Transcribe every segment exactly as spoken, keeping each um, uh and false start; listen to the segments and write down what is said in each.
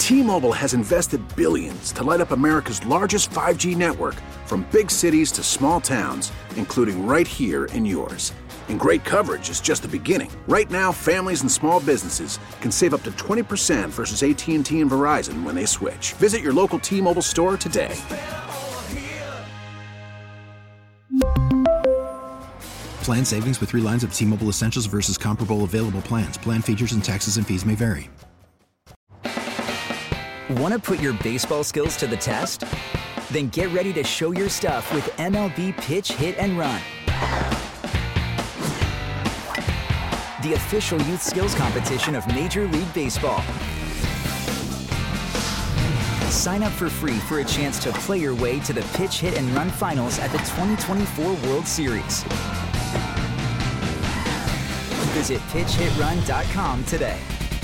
T-Mobile has invested billions to light up America's largest five G network, from big cities to small towns, including right here in yours. And great coverage is just the beginning. Right now, families and small businesses can save up to twenty percent versus A T and T and Verizon when they switch. Visit your local T-Mobile store today. Plan savings with three lines of T-Mobile Essentials versus comparable available plans. Plan features and taxes and fees may vary. Want to put your baseball skills to the test? Then get ready to show your stuff with M L B Pitch, Hit, and Run. The official youth skills competition of Major League Baseball. Sign up for free for a chance to play your way to the Pitch, Hit, and Run finals at the twenty twenty-four World Series. Visit pitch hit run dot com today.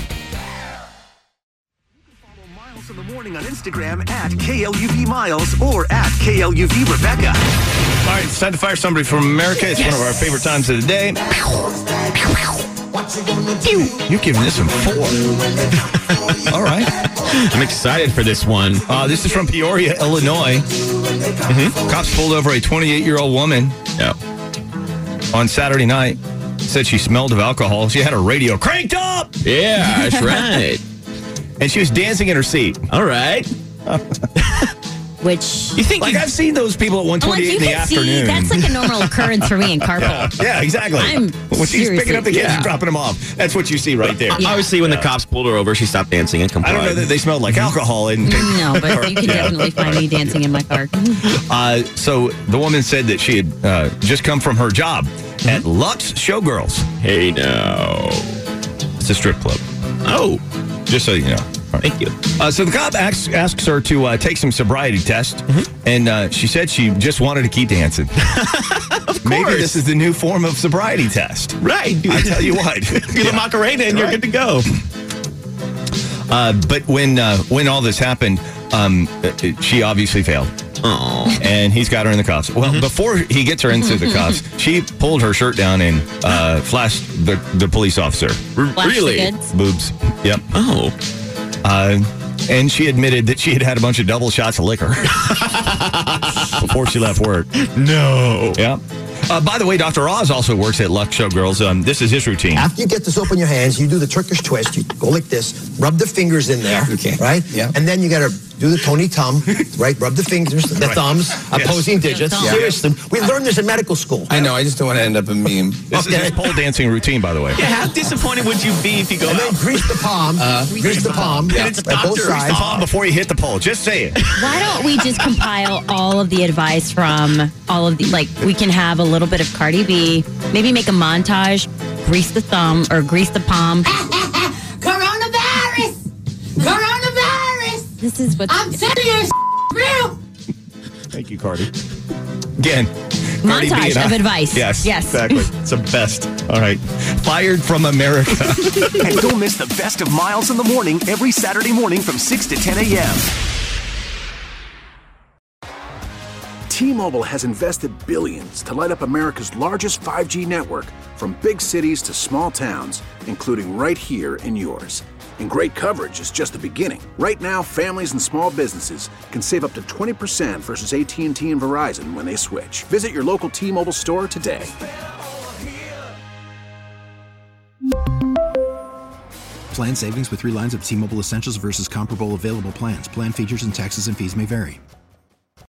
Miles in the morning on Instagram at K L U V Miles or at K L U V Rebecca. All right, it's time to fire somebody from America. It's yes. one of our favorite times of the day. You're giving this one four. All right. I'm excited for this one. Uh, this is from Peoria, Illinois. Mm-hmm. Cops pulled over a twenty-eight-year-old woman yeah. on Saturday night. Said she smelled of alcohol. She had her radio cranked up. Yeah, that's right. And she was dancing in her seat. All right. Which you think? Like you, I've seen those people at one twenty-eight like in the afternoon. See, that's like a normal occurrence for me in carpool. Yeah, yeah, exactly. I'm when she's picking up the kids yeah. and dropping them off. That's what you see right there. Yeah. Obviously, when yeah. the cops pulled her over, she stopped dancing and complied. I don't know that they smelled like alcohol. And no, but you can yeah. definitely find me dancing in my car. Uh, so the woman said that she had uh, just come from her job mm-hmm. at Lux Showgirls. Hey, no. It's a strip club. Oh. Just so you know. Thank you. Uh, so the cop asks, asks her to uh, take some sobriety test, mm-hmm. and uh, she said she just wanted to keep dancing. Of course. Maybe this is the new form of sobriety test. Right. I tell you what. Do the Macarena and right. you're good to go. Uh, but when uh, when all this happened, um, she obviously failed. Aww. And he's got her in the cuffs. Well, mm-hmm. before he gets her into the cuffs, she pulled her shirt down and uh, flashed the, the police officer. Flash really? Kids. Boobs. Yep. Oh. Uh, and she admitted that she had had a bunch of double shots of liquor before she left work. No. Yeah. Uh, by the way, Doctor Oz also works at Lux Showgirls. Um, this is his routine. After you get the soap in your hands, you do the Turkish twist. You go like this, rub the fingers in there, okay. right? Yeah. And then you got to do the Tony Tum, right? Rub the fingers, the right. thumbs, yes. opposing digits. Yeah. Seriously, we learned this in medical school. I know. I just don't want to end up a meme. This okay. is his pole dancing routine, by the way. Yeah, how disappointed would you be if you go and out? then grease the palm. Uh, grease the palm. Yeah. And it's right, both sides. The palm before you hit the pole. Just say it. Why don't we just compile all of the advice from all of the, like, we can have a little bit of Cardi B, maybe make a montage, grease the thumb or grease the palm. Coronavirus! Coronavirus! This is what I'm telling you, it's real. Thank you, Cardi. Again, Cardi montage B of I, advice. Yes, yes, exactly. It's the best. All right, fired from America. And don't miss the best of Miles in the morning every Saturday morning from six to ten a.m. T-Mobile has invested billions to light up America's largest five G network, from big cities to small towns, including right here in yours. And great coverage is just the beginning. Right now, families and small businesses can save up to twenty percent versus A T and T and Verizon when they switch. Visit your local T-Mobile store today. Plan savings with three lines of T-Mobile Essentials versus comparable available plans. Plan features and taxes and fees may vary.